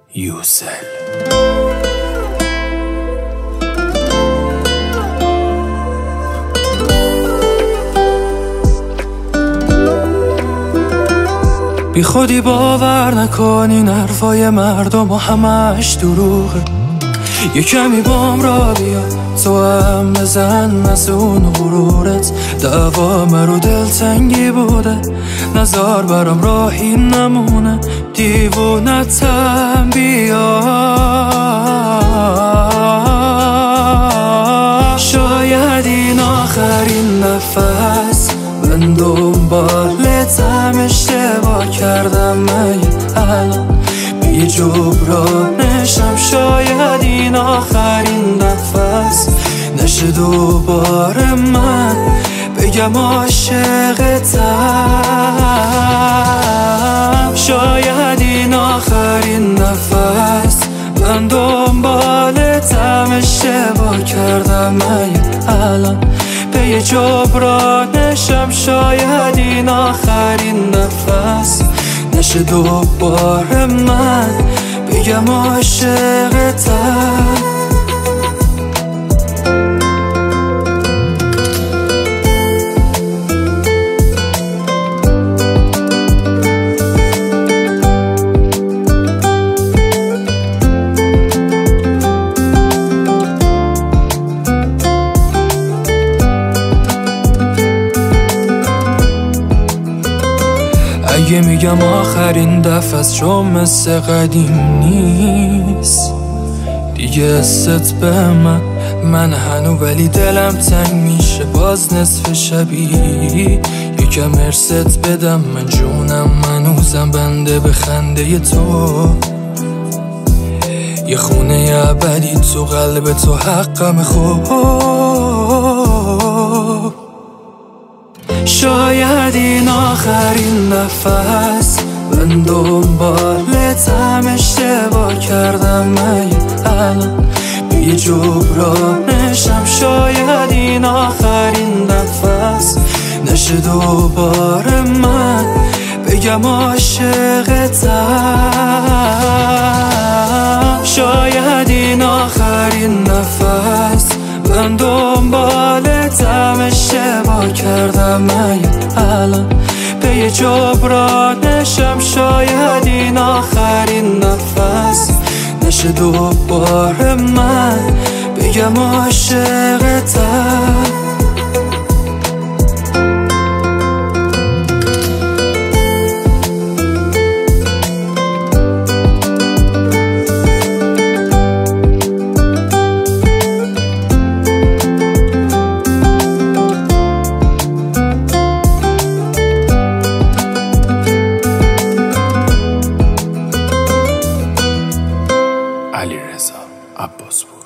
یوسل. بی خودی باور نکن این حرفای مردم و همش دروغه. یه کمی بام را بیا تو هم بزن از اون غرورت. دوام رو دلتنگی بوده نزار برام راهی نمونه. دیوونتم بیا شاید این آخرین نفس من دنبالتم. اشتباه کردم من الان بی جبرانشم. شاید این آخرین نفس نشه دوباره من بگم عاشقتم. شاید این آخرین نفس من دنبالتم. اشتباه کردم من الان پی جبرانشم. شاید این آخرین نفس نشه دوباره من بگم عاشقتم. اگه میگم آخرین دفعه چون مثل قدیم نیست دیگه است به من هنو ولی دلم تنگ میشه باز نصف شبی. یکم ارست بدم من جونم منوزم بنده به خنده تو. یه خونه ابدی تو قلب تو حقم خوب. شاید این آخرین نفس من دنبالتم. اشتباه کردم من الان بی جبرانشم. شاید این آخرین نفس نشه دوباره من بگم عاشقتم. شاید این آخرین نفس من دنبالتم. اشتباه کردم من الان پی جبرانشم. شاید این آخرین نفس نشه دوباره من بگم عاشقتم. علیرضا عباسپور.